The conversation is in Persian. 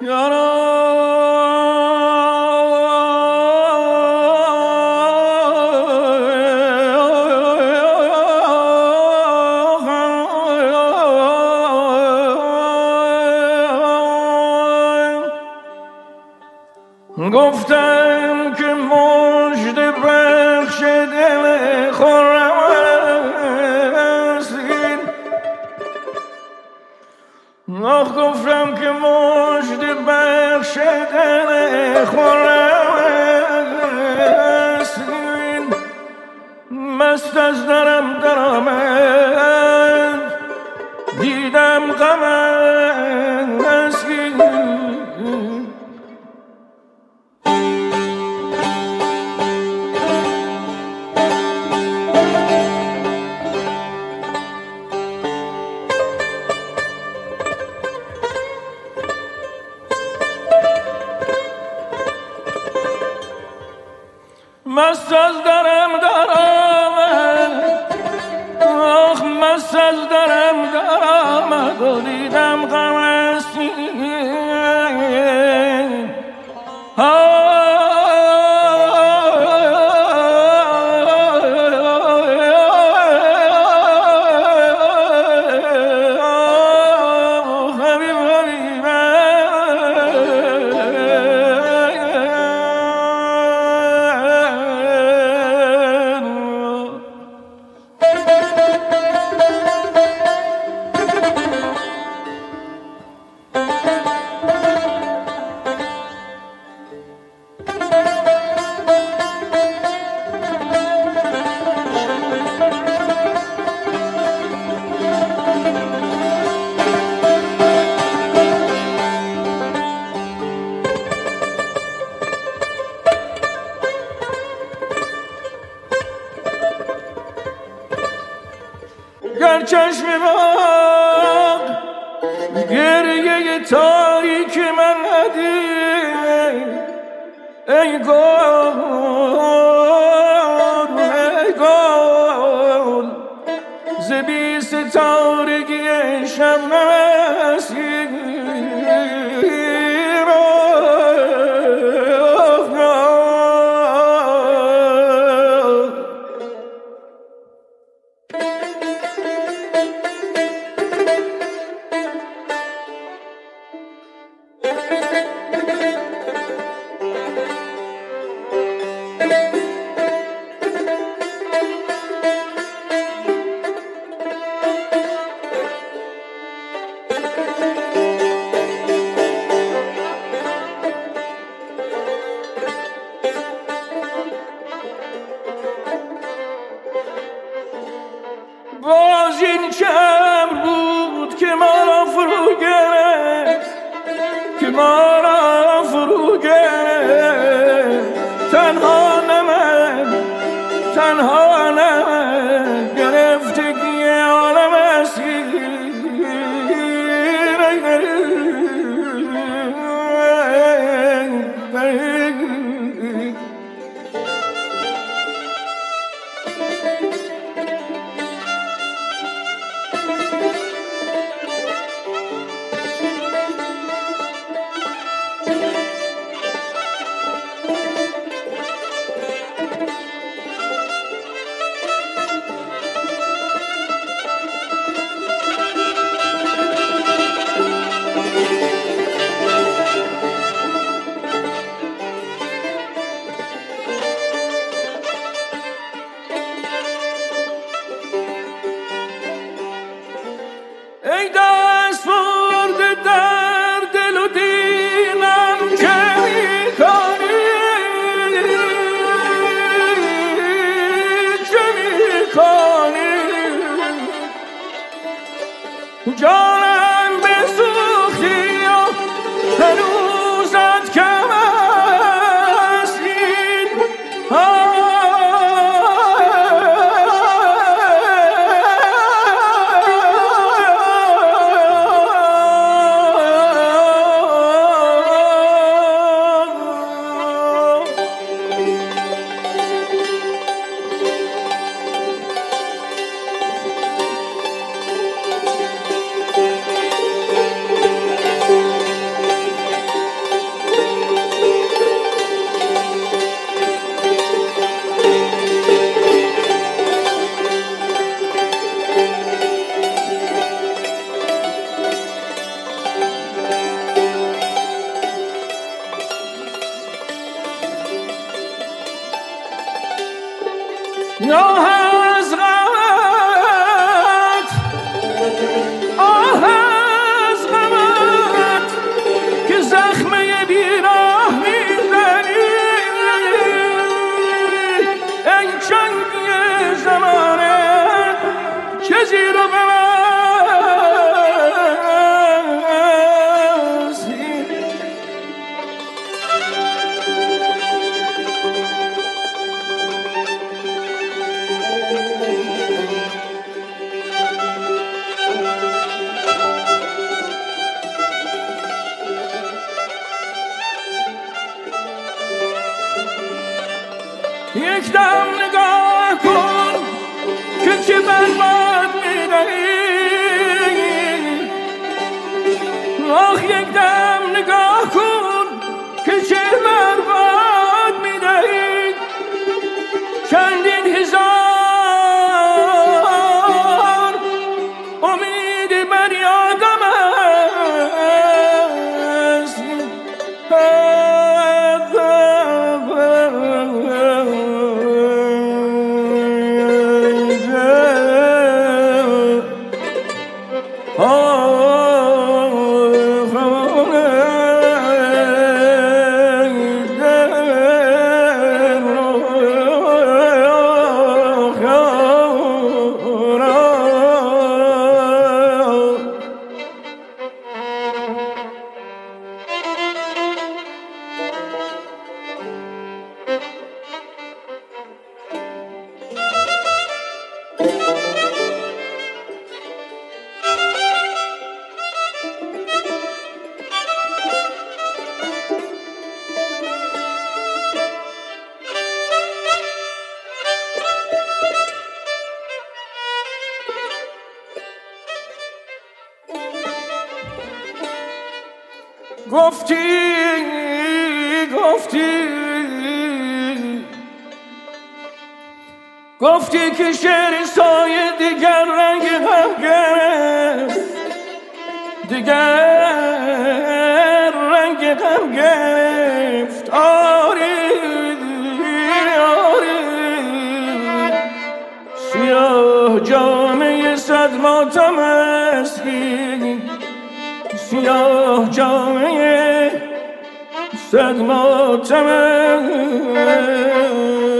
گفتم که مژده بخش دل خرم هستین، گفتم که مژده بخش دل خرم هستین، مست از درم درآمد دیدم غم هستین. مست از درم درآمد، آخ مست از درم درآمد و دیدم غم هستین. گر چشم باغ گریه تاریک من ندید، ای گل ای گل ز بی ستارگی شب نسیم. باز این چه امر بود که ما را فرو گرفت، که ما را فرو گرفت. تنها نمن گرفتگی عالم اسیر. آه از غمت، آه از غمت که زخمه بیراه میزنی. ای چنگی زمانه چه زیر و ببستی. یک دم نگاه کن که چه برباد می‌دهی. آخ یک دم نگاه کن که چه برباد می‌دهی. چندین هزار امید بر یادم است. گفتی که شعر سایه دیگر رنگ غم گرفت، دیگر رنگ غم گرفت. آری آری سیاه جامعه صد ماتم اسکی، سیاه جامعه صد ماتم